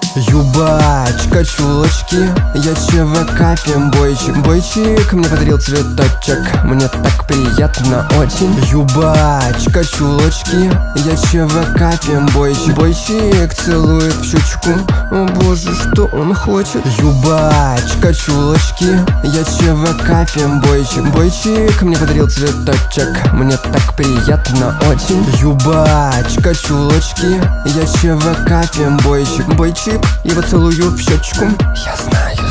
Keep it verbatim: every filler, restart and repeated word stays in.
Юбачка, чулочки, я ЧВК фембойчик. Бойчик мне подарил цветочек, мне так приятно очень. Юбачка, чулочки, я ЧВК фембойчик. Бойчик целует в щечку, о боже, что он хочет. Юбачка, чулочки, я ЧВК фембойчик. Бойчик мне подарил цветочек, мне так приятно очень. Юбачка, чулочки, я ЧВК фембойчик. Бойчик, его целую в щечку. Я знаю,